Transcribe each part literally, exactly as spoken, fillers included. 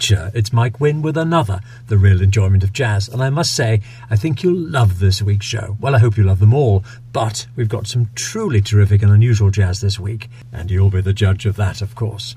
betcha it's Mike Wynn with another The Real Enjoyment of Jazz. And I must say, I think you'll love this week's show. Well, I hope you love them all, but we've got some truly terrific and unusual jazz this week, and you'll be the judge of that, of course.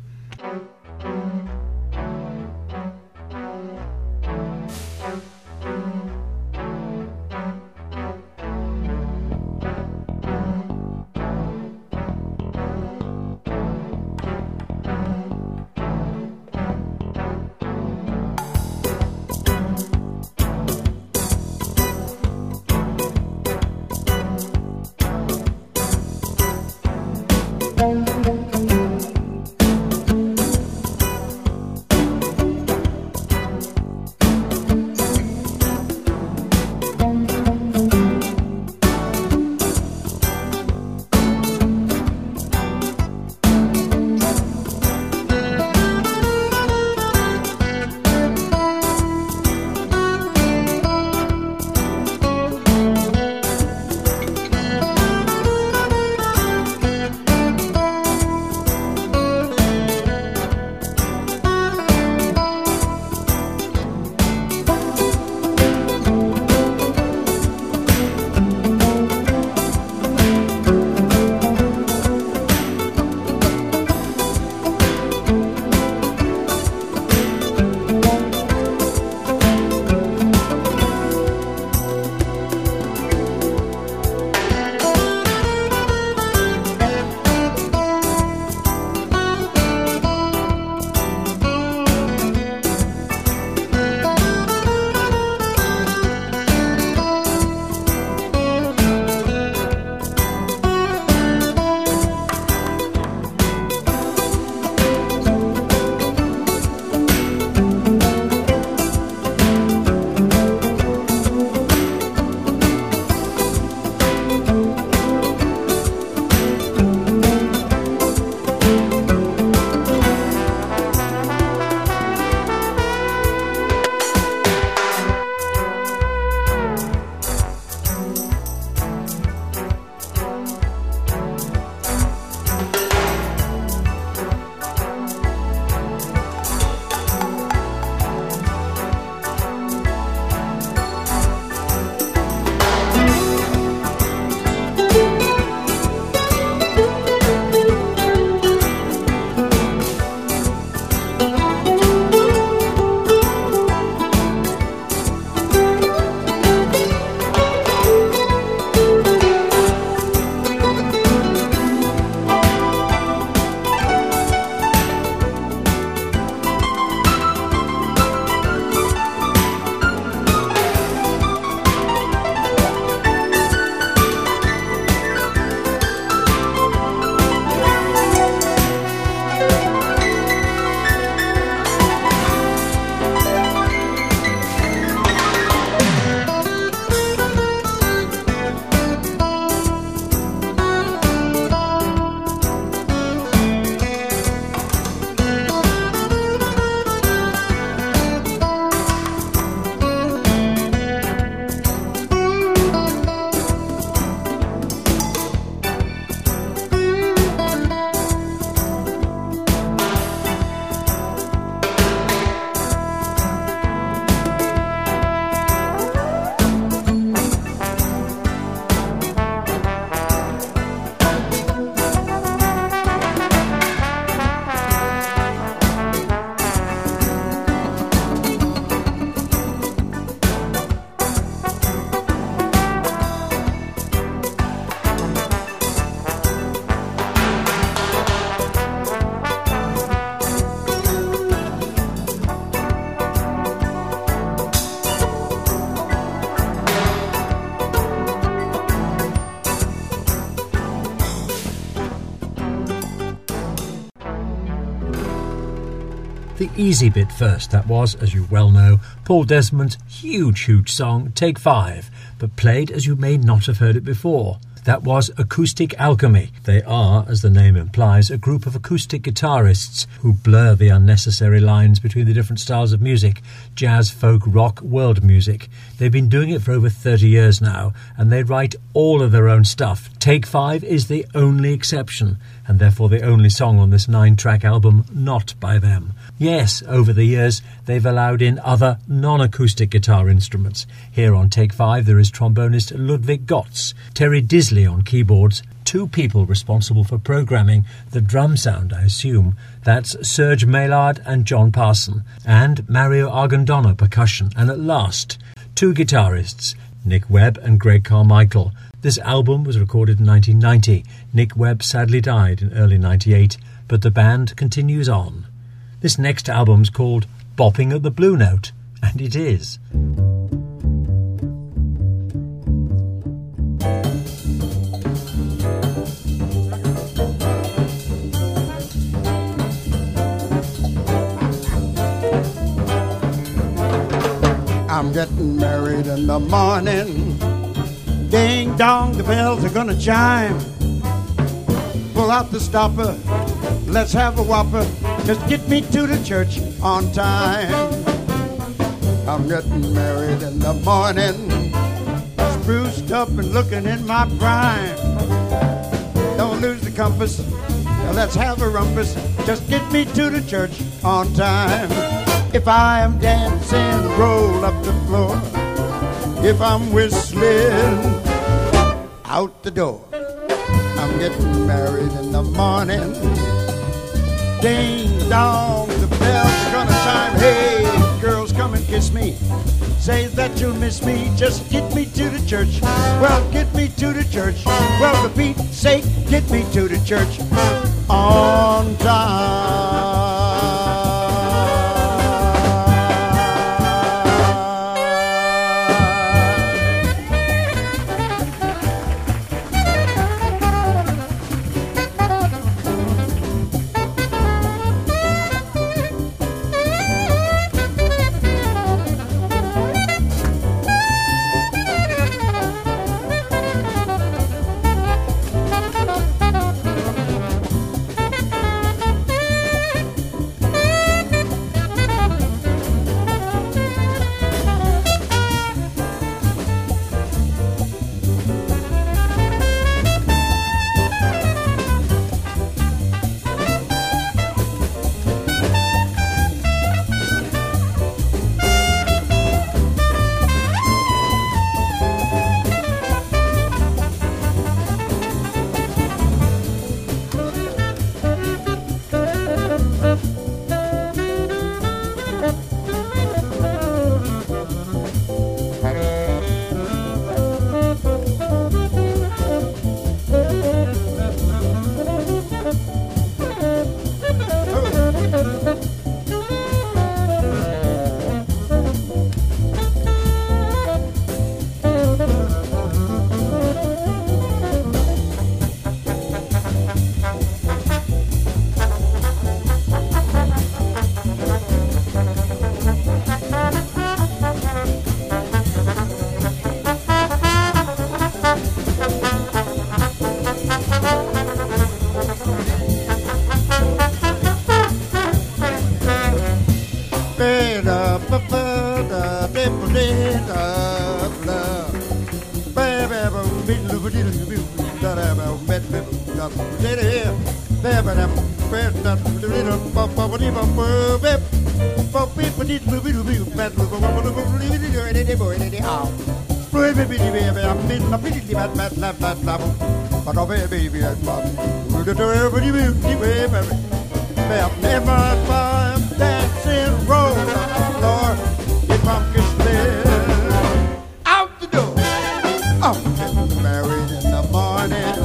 The easy bit first, that was, as you well know, Paul Desmond's huge, huge song, Take Five, but played as you may not have heard it before. That was Acoustic Alchemy. They are, as the name implies, a group of acoustic guitarists who blur the unnecessary lines between the different styles of music, jazz, folk, rock, world music. They've been doing it for over thirty years now, and they write all of their own stuff. Take Five is the only exception. and therefore the only song on this nine-track album not by them. Yes, over the years, they've allowed in other non-acoustic guitar instruments. Here on Take Five, there is trombonist Ludwig Gotz, Terry Disley on keyboards, two people responsible for programming the drum sound, I assume. That's Serge Maillard and John Parson, and Mario Argondona percussion, and at last, two guitarists, Nick Webb and Greg Carmichael. This album was recorded in nineteen ninety. Nick Webb sadly died in early ninety-eight, but the band continues on. This next album's called Bopping at the Blue Note, and it is. I'm getting married in the morning. Ding dong, the bells are gonna chime. Pull out the stopper, let's have a whopper. Just get me to the church on time. I'm getting married in the morning. Spruced up and looking in my prime. Don't lose the compass, let's have a rumpus. Just get me to the church on time. If I am dancing, roll up the floor. If I'm whistling, out the door. I'm getting married in the morning. Ding dong, the bells are gonna chime. Hey, girls, come and kiss me. Say that you'll miss me. Just get me to the church. Well, get me to the church. Well, for Pete's sake, get me to the church on time. Out the door. I'm getting married in the morning.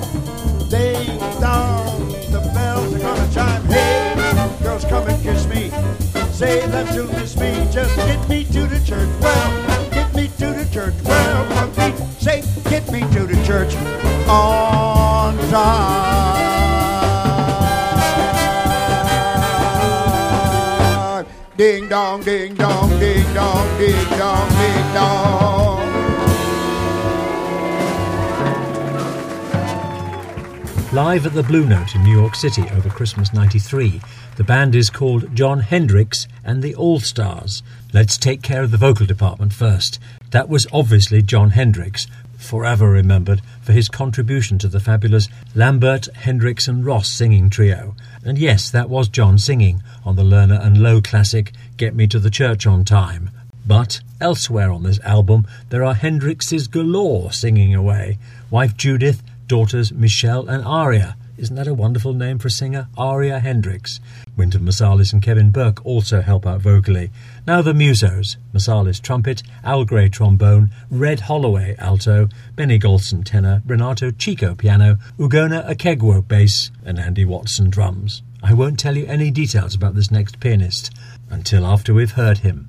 Ding dong, the bells are gonna chime. Hey, girls, come and kiss me. Say that you'll miss me. Just get me to the church. Well, get me to the church. Well, for Pete's sake, get me to the church on time. Ding dong, ding dong, ding dong, ding dong, ding dong. Live at the Blue Note in New York City over Christmas ninety-three, the band is called John Hendricks and the All-Stars. Let's take care of the vocal department first. That was obviously John Hendricks, forever remembered for his contribution to the fabulous Lambert, Hendricks and Ross singing trio. And yes, that was John singing on the Lerner and Lowe classic Get Me to the Church on Time. But elsewhere on this album there are Hendrixes galore singing away. Wife Judith, daughters Michelle and Aria. Isn't that a wonderful name for a singer? Aria Hendrix. Wynton Marsalis and Kevin Burke also help out vocally. Now the Musos: Marsalis trumpet, Al Gray trombone, Red Holloway alto, Benny Golson tenor, Renato Chico piano, Ugonna Akegwo bass and Andy Watson drums. I won't tell you any details about this next pianist until after we've heard him.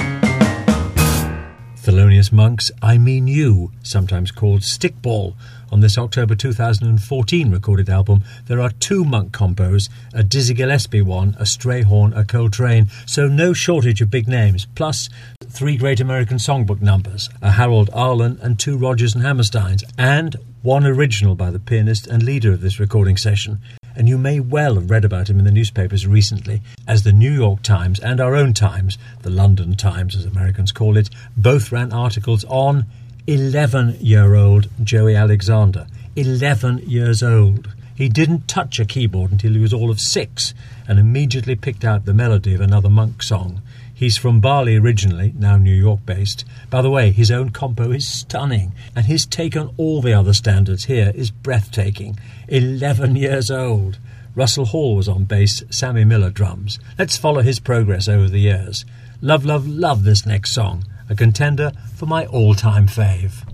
Monks, I Mean You, sometimes called Stickball, On this October two thousand fourteen recorded album, there are two Monk compos, a Dizzy Gillespie one, a Strayhorn, a Coltrane, so no shortage of big names, plus three Great American Songbook numbers, a Harold Arlen and two Rodgers and Hammersteins, and one original by the pianist and leader of this recording session. And you may well have read about him in the newspapers recently, as the New York Times and our own Times, the London Times as Americans call it, both ran articles on eleven-year-old Joey Alexander. eleven years old. He didn't touch a keyboard until he was all of six and immediately picked out the melody of another Monk song. He's from Bali originally, now New York-based. By the way, his own compo is stunning, and his take on all the other standards here is breathtaking. eleven years old. Russell Hall was on bass, Sammy Miller drums. Let's follow his progress over the years. Love, love, love this next song, a contender for my all-time fave.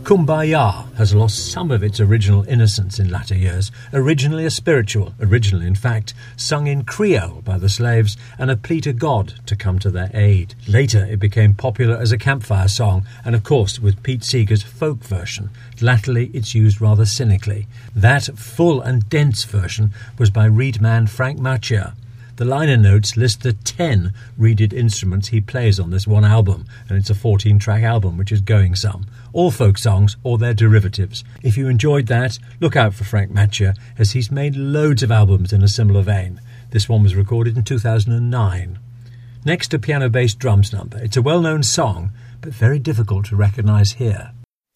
Kumbaya has lost some of its original innocence in latter years, originally a spiritual, originally in fact sung in Creole by the slaves and a plea to God to come to their aid. Later it became popular as a campfire song and of course with Pete Seeger's folk version. Latterly it's used rather cynically. That full and dense version was by reedman Frank Macchia. The liner notes list the ten reeded instruments he plays on this one album, and it's a fourteen-track album, which is going some. All folk songs or their derivatives. If you enjoyed that, look out for Frank Macchia, as he's made loads of albums in a similar vein. This one was recorded in two thousand nine. Next, a piano-bass drums number. It's a well-known song, but very difficult to recognise here.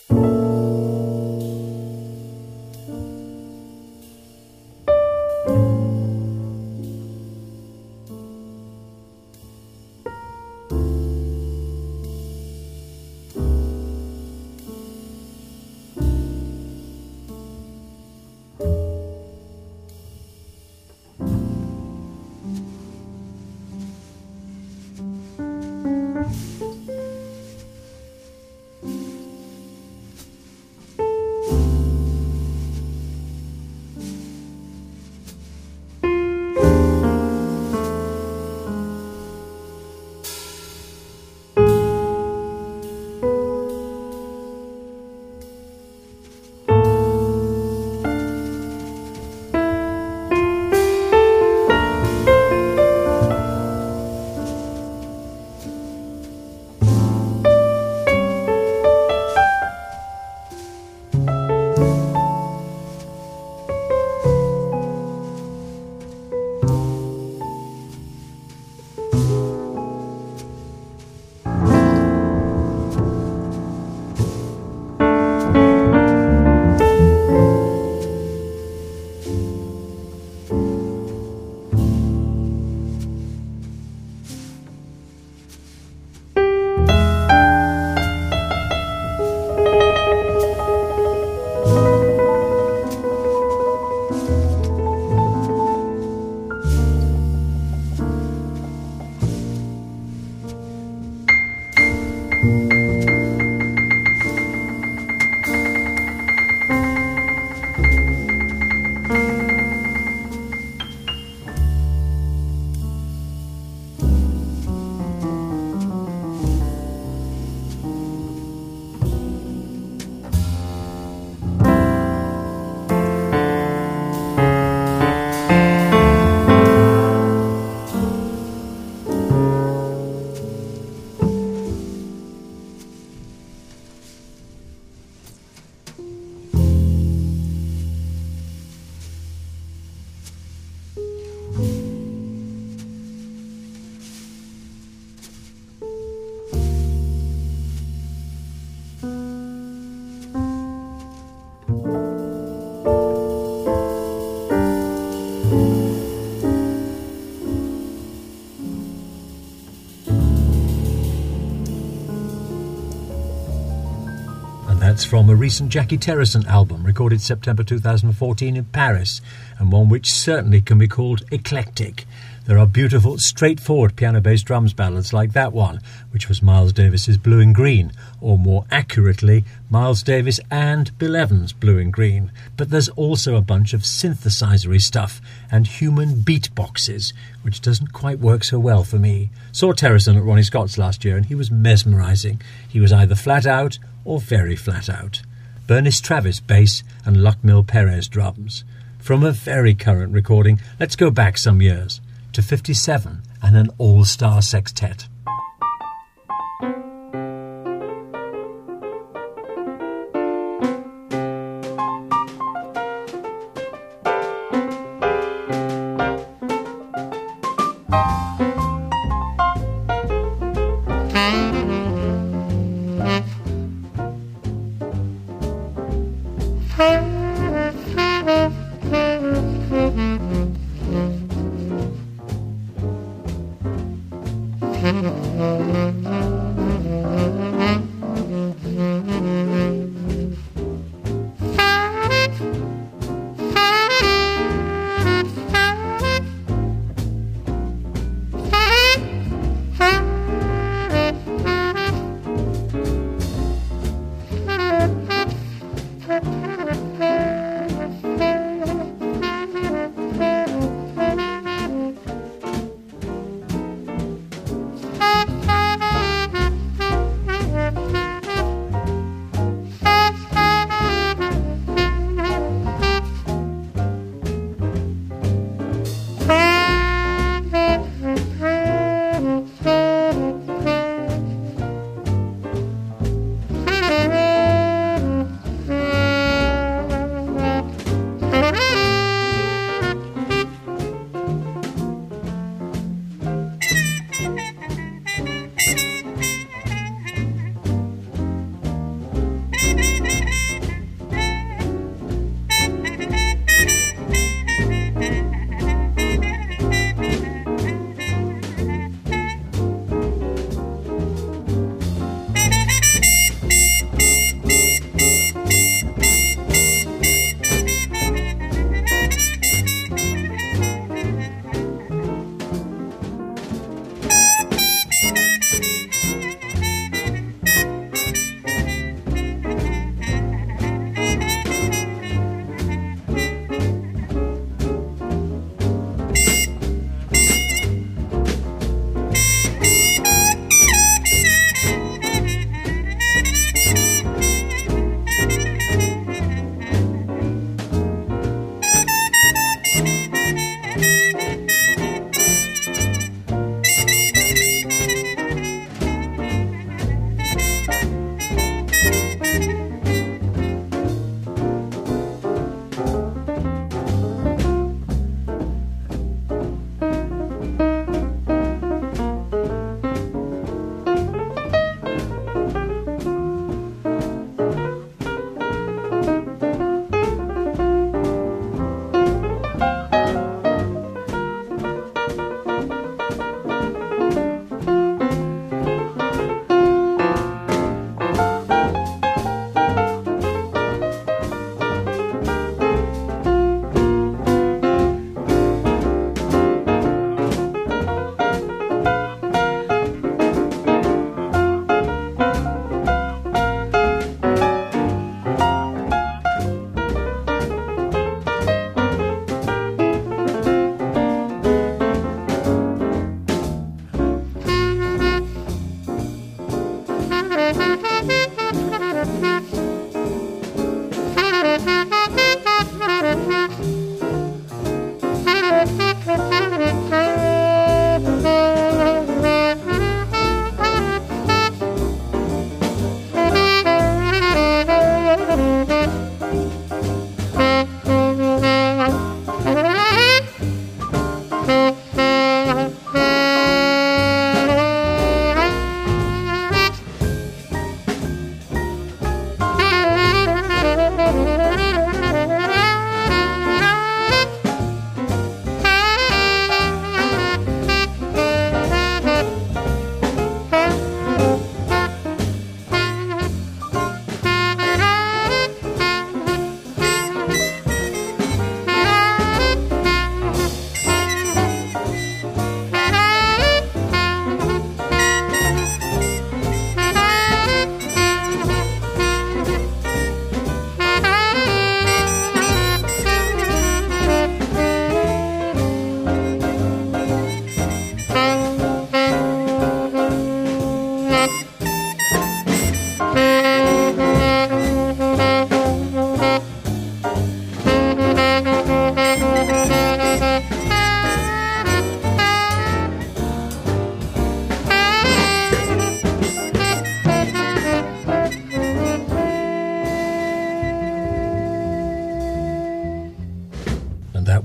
That's from a recent Jackie Terrison album recorded September two thousand fourteen in Paris, and one which certainly can be called eclectic. There are beautiful, straightforward piano-bass drums ballads like that one, which was Miles Davis's Blue and Green, or more accurately, Miles Davis and Bill Evans' Blue and Green. But there's also a bunch of synthesizery stuff and human beatboxes, which doesn't quite work so well for me. Saw Terrison at Ronnie Scott's last year, and he was mesmerising. He was either flat out or very flat out. Bernice Travis bass and Luckmill Perez drums. From a very current recording, let's go back some years to fifty-seven and an all-star sextet.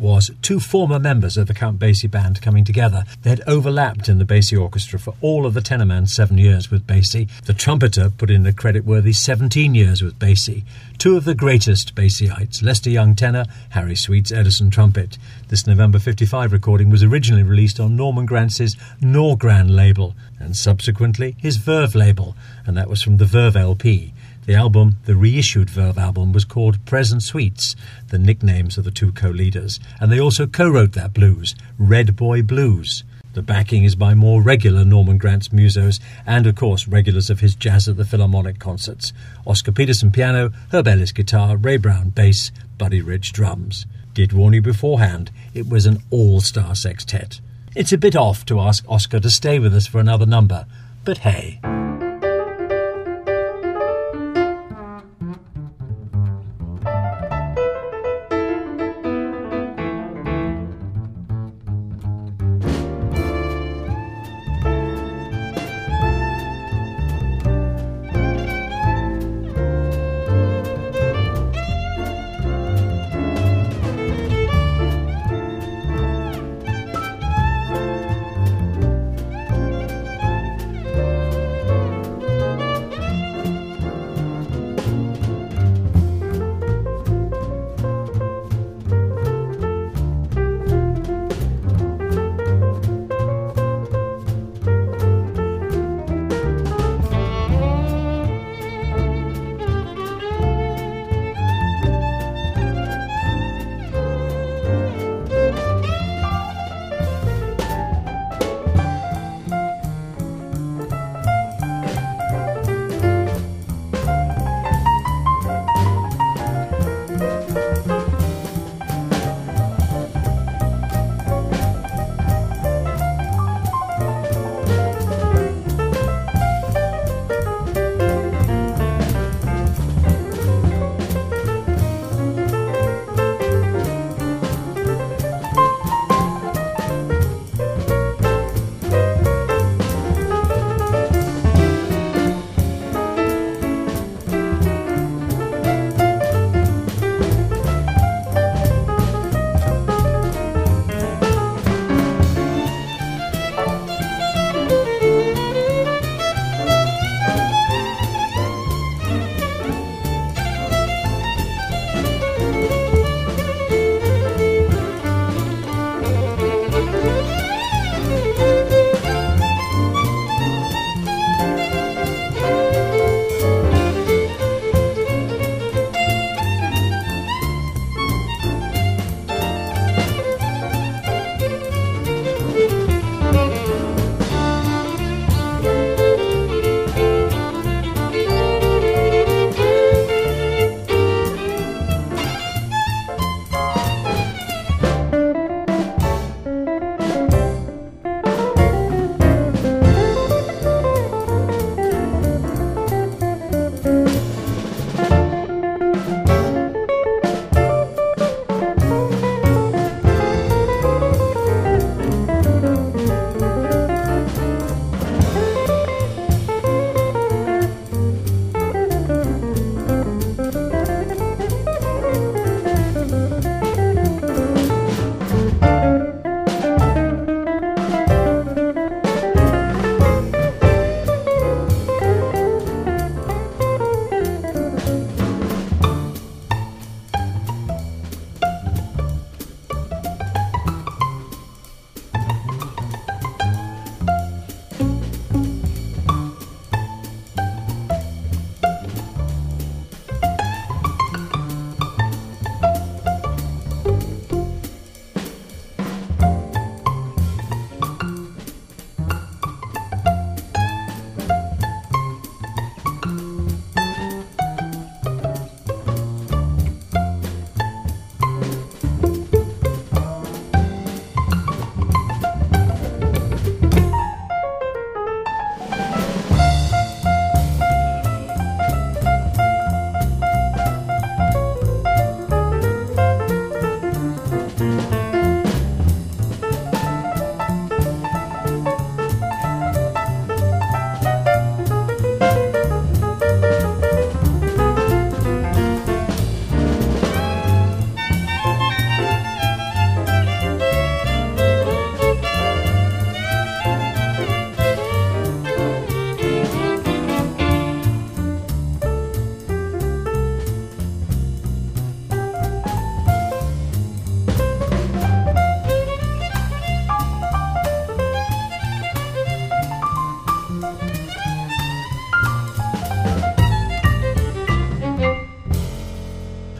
was two former members of the Count Basie band coming together. They had overlapped in the Basie Orchestra for all of the Tenorman's seven years with Basie. The trumpeter put in a credit-worthy seventeen years with Basie. Two of the greatest Basieites, Lester Young tenor, Harry Sweet's Edison trumpet. This November fifty-five recording was originally released on Norman Grantz's Norgran label, and subsequently his Verve label, and that was from the Verve L P. The album, the reissued Verve album, was called Present Sweets, the nicknames of the two co-leaders, and they also co-wrote that blues, Red Boy Blues. The backing is by more regular Norman Granz musos and, of course, regulars of his Jazz at the Philharmonic concerts. Oscar Peterson piano, Herb Ellis guitar, Ray Brown bass, Buddy Rich drums. Did warn you beforehand, it was an all-star sextet. It's a bit off to ask Oscar to stay with us for another number, but hey.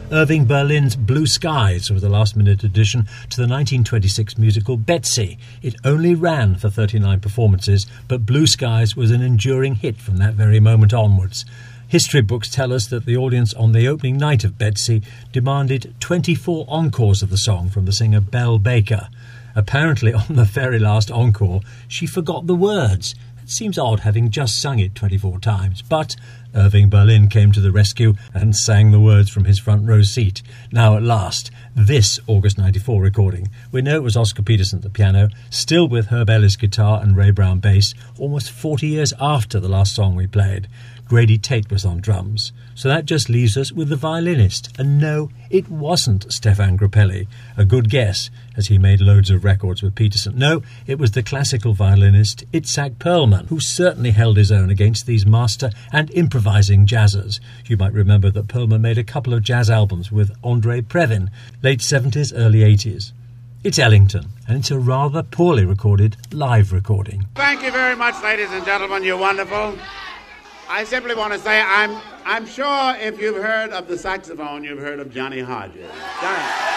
Irving Berlin's Blue Skies was the last-minute addition to the nineteen twenty-six musical Betsy. It only ran for thirty-nine performances, but Blue Skies was an enduring hit from that very moment onwards. History books tell us that the audience on the opening night of Betsy demanded twenty-four encores of the song from the singer Belle Baker. Apparently, on the very last encore, she forgot the words. It seems odd having just sung it twenty-four times, but Irving Berlin came to the rescue and sang the words from his front row seat. Now at last, this August ninety-four recording. We know it was Oscar Peterson at the piano, still with Herb Ellis guitar and Ray Brown bass, almost forty years after the last song we played. Grady Tate was on drums. So that just leaves us with the violinist. And no, it wasn't Stefan Grappelli. A good guess, as he made loads of records with Peterson. No, it was the classical violinist Itzhak Perlman, who certainly held his own against these master and improvising jazzers. You might remember that Perlman made a couple of jazz albums with Andrei Previn, late seventies, early eighties. It's Ellington, and it's a rather poorly recorded live recording. Thank you very much, ladies and gentlemen. You're wonderful. I simply want to say I'm I'm sure if you've heard of the saxophone, you've heard of Johnny Hodges. Johnny.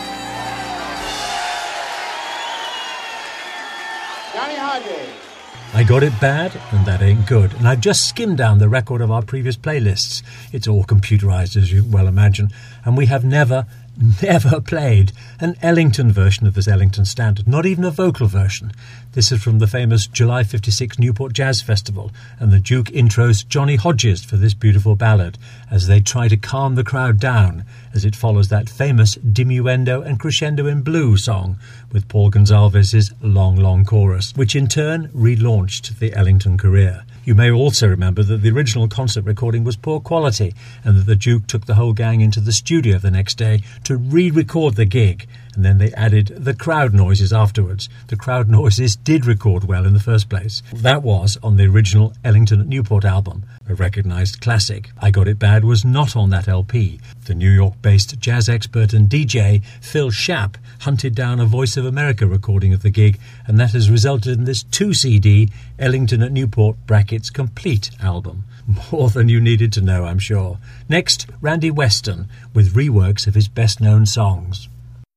Johnny Hodges. I Got It Bad, and That Ain't Good. And I've just skimmed down the record of our previous playlists. It's all computerised, as you well imagine, and we have never, never played an Ellington version of this Ellington standard, not even a vocal version. This is from the famous July fifty-six Newport Jazz Festival, and the Duke intros Johnny Hodges for this beautiful ballad as they try to calm the crowd down as it follows that famous Diminuendo and Crescendo in Blue song with Paul Gonsalves's Long Long Chorus, which in turn relaunched the Ellington career. You may also remember that the original concert recording was poor quality and that the Duke took the whole gang into the studio the next day to re-record the gig, and then they added the crowd noises afterwards. The crowd noises did record well in the first place. That was on the original Ellington at Newport album, a recognised classic. I Got It Bad was not on that L P. The New York-based jazz expert and D J Phil Schaap hunted down a Voice of America recording of the gig, and that has resulted in this two C D Ellington at Newport brackets complete album. More than you needed to know, I'm sure. Next, Randy Weston with reworks of his best-known songs.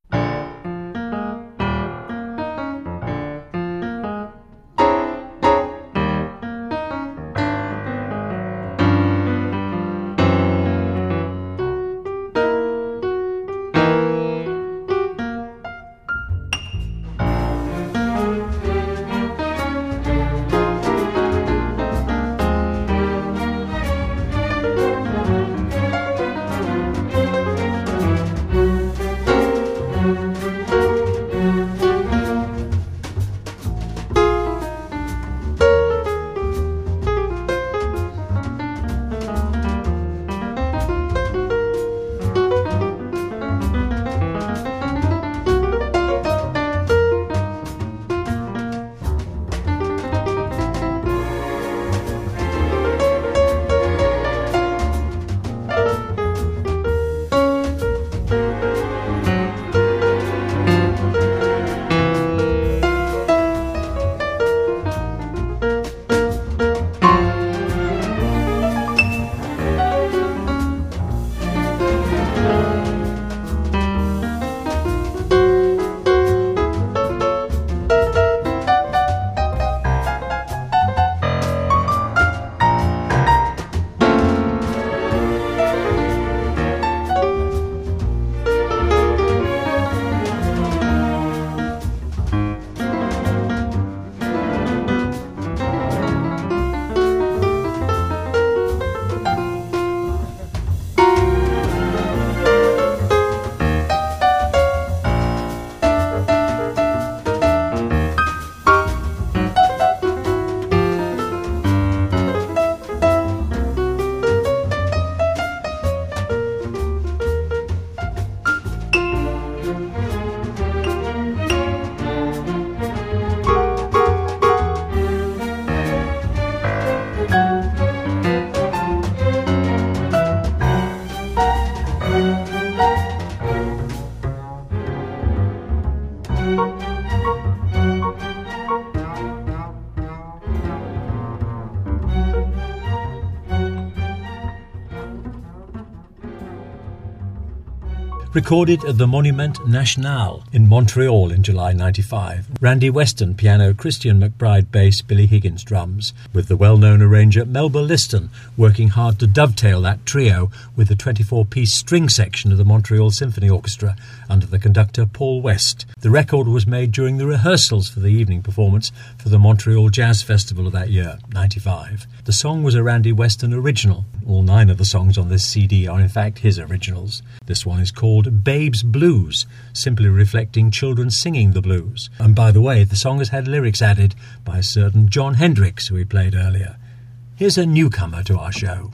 Recorded at the Monument National in Montreal in July ninety-five. Randy Weston piano, Christian McBride bass, Billy Higgins drums, with the well-known arranger Melba Liston working hard to dovetail that trio with the twenty-four-piece string section of the Montreal Symphony Orchestra under the conductor Paul West. The record was made during the rehearsals for the evening performance for the Montreal Jazz Festival of that year, ninety-five. The song was a Randy Weston original. All nine of the songs on this C D are in fact his originals. This one is called Babe's Blues, simply reflecting children singing the blues. And by the way, the song has had lyrics added by a certain John Hendricks, who we played earlier. Here's a newcomer to our show.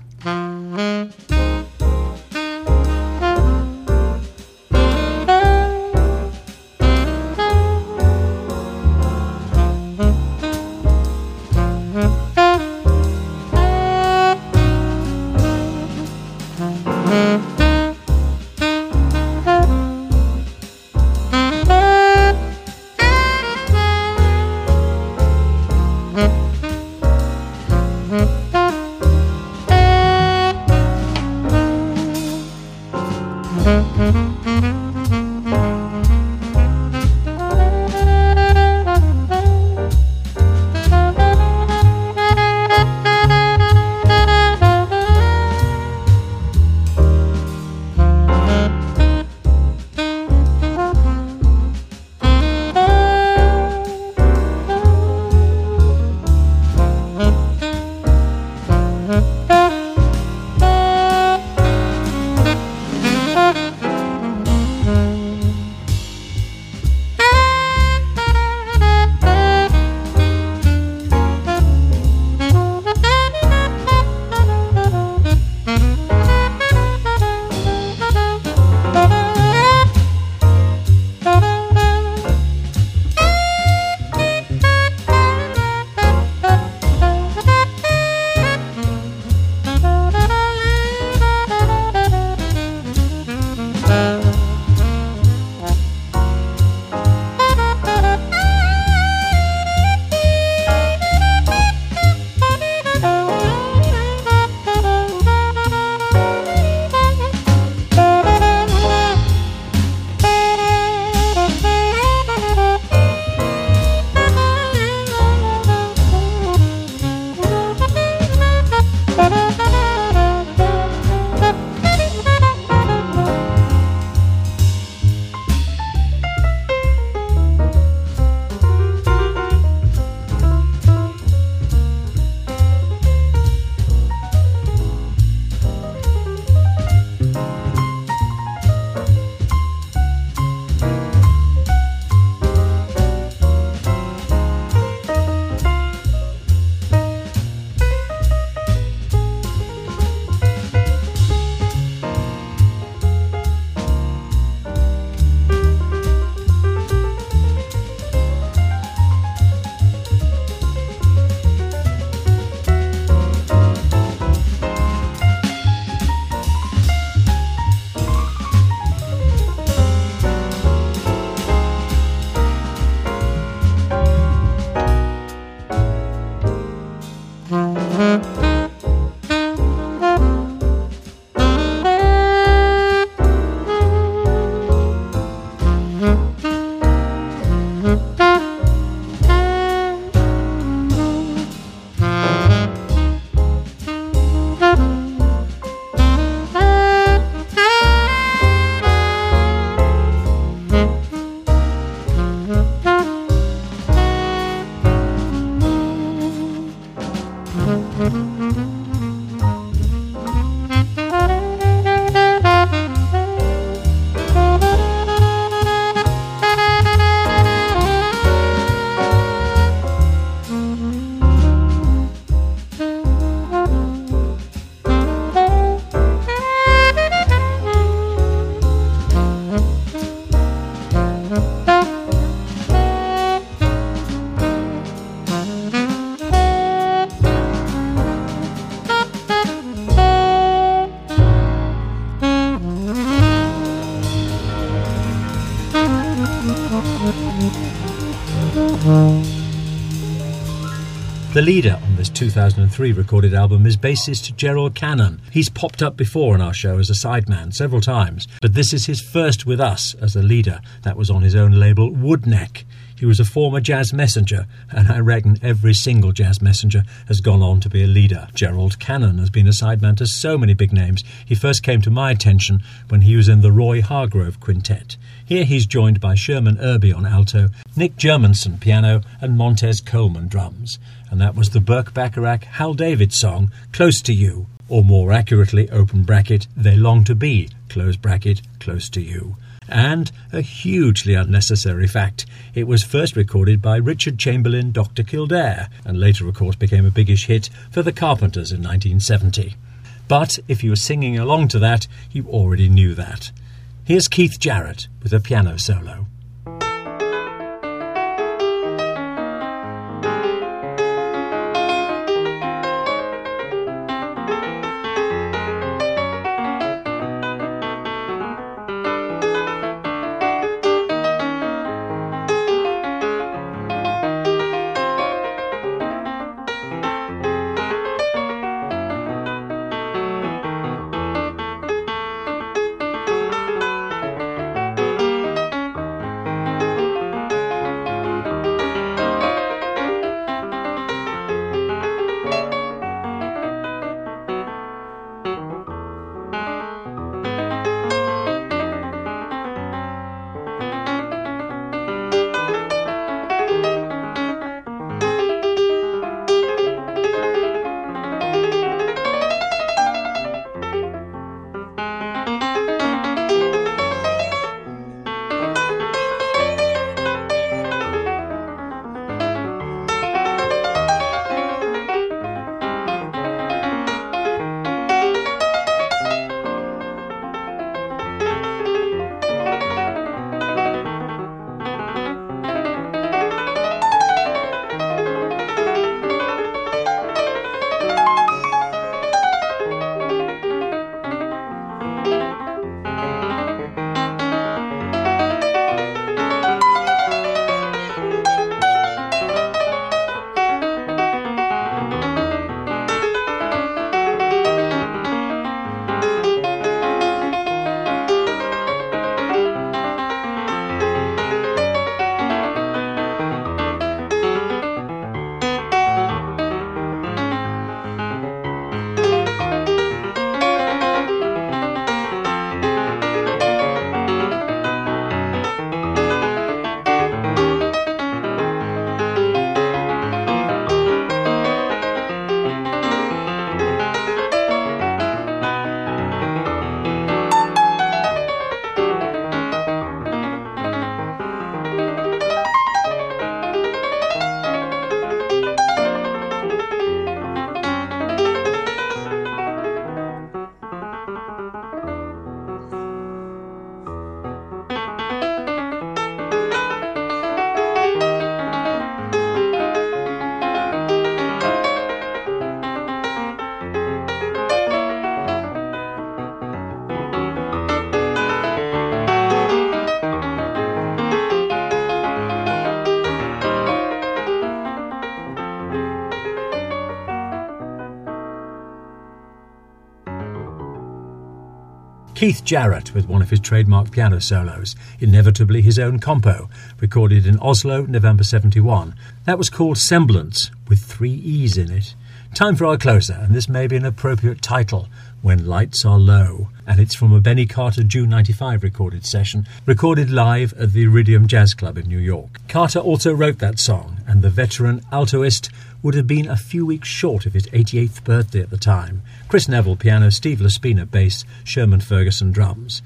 The leader on this two thousand three recorded album is bassist Gerald Cannon. He's popped up before on our show as a sideman several times, but this is his first with us as a leader. That was on his own label, Woodneck. He was a former jazz messenger, and I reckon every single jazz messenger has gone on to be a leader. Gerald Cannon has been a sideman to so many big names. He first came to my attention when he was in the Roy Hargrove Quintet. Here he's joined by Sherman Irby on alto, Nick Germanson piano, and Montez Coleman drums. And that was the Burke Bacharach Hal David song, Close to You, or more accurately, open bracket, They Long to Be, close bracket, Close to You. And a hugely unnecessary fact, it was first recorded by Richard Chamberlain, Doctor Kildare, and later, of course, became a biggish hit for the Carpenters in nineteen seventy. But if you were singing along to that, you already knew that. Here's Keith Jarrett with a piano solo. Keith Jarrett with one of his trademark piano solos, inevitably his own compo, recorded in Oslo, November seventy-one. That was called Semblance, with three E's in it. Time for our closer, and this may be an appropriate title, When Lights Are Low, and it's from a Benny Carter June ninety-five recorded session, recorded live at the Iridium Jazz Club in New York. Carter also wrote that song, and the veteran altoist would have been a few weeks short of his eighty-eighth birthday at the time. Chris Neville piano, Steve Laspina bass, Sherman Ferguson drums.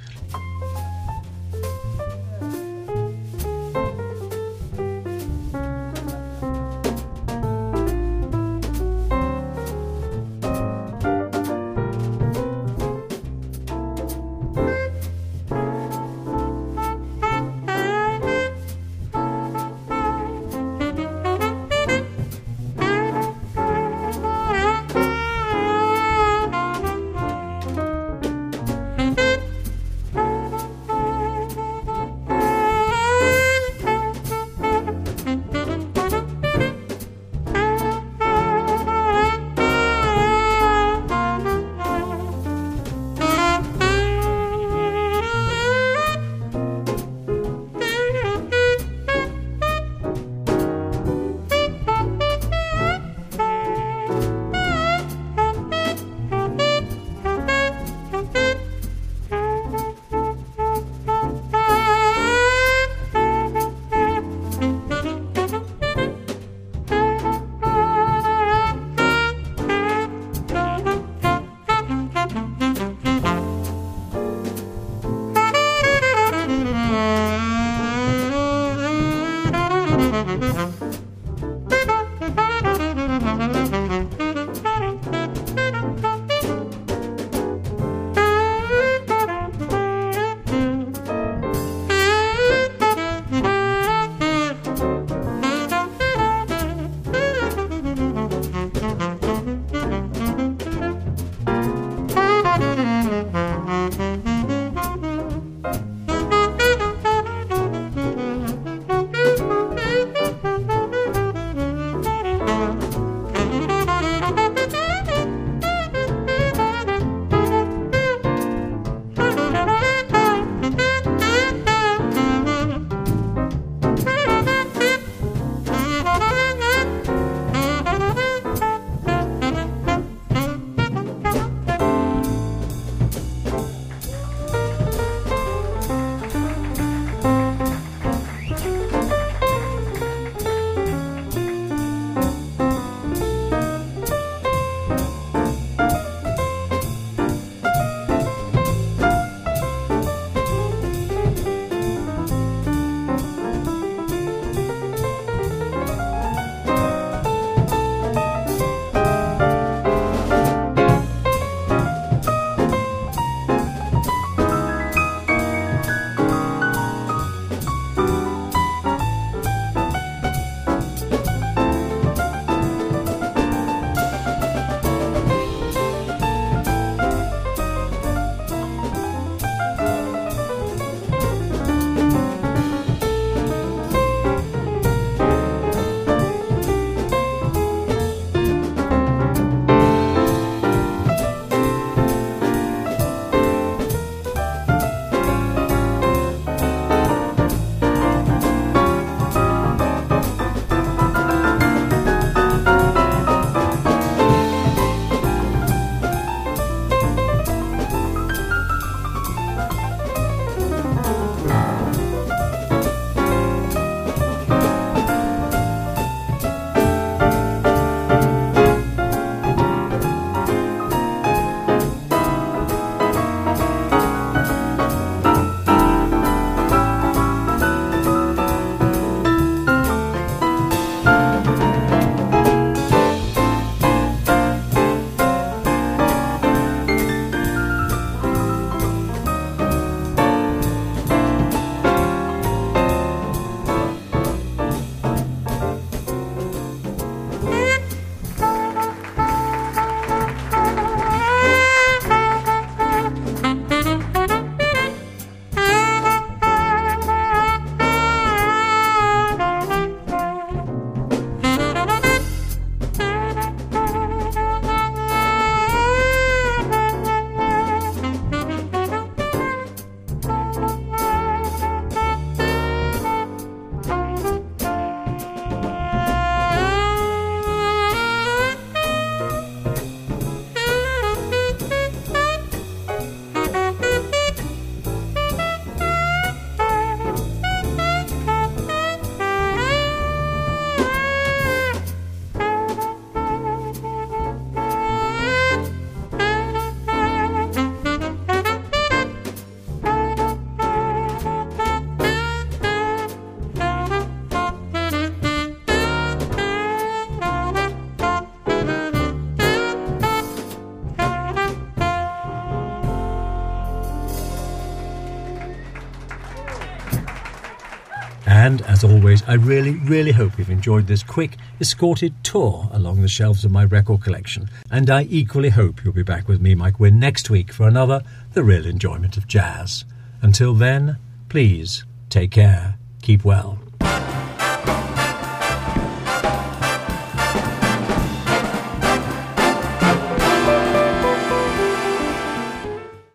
And, as always, I really, really hope you've enjoyed this quick, escorted tour along the shelves of my record collection. And I equally hope you'll be back with me, Mike Wynn, next week for another The Real Enjoyment of Jazz. Until then, please take care, keep well.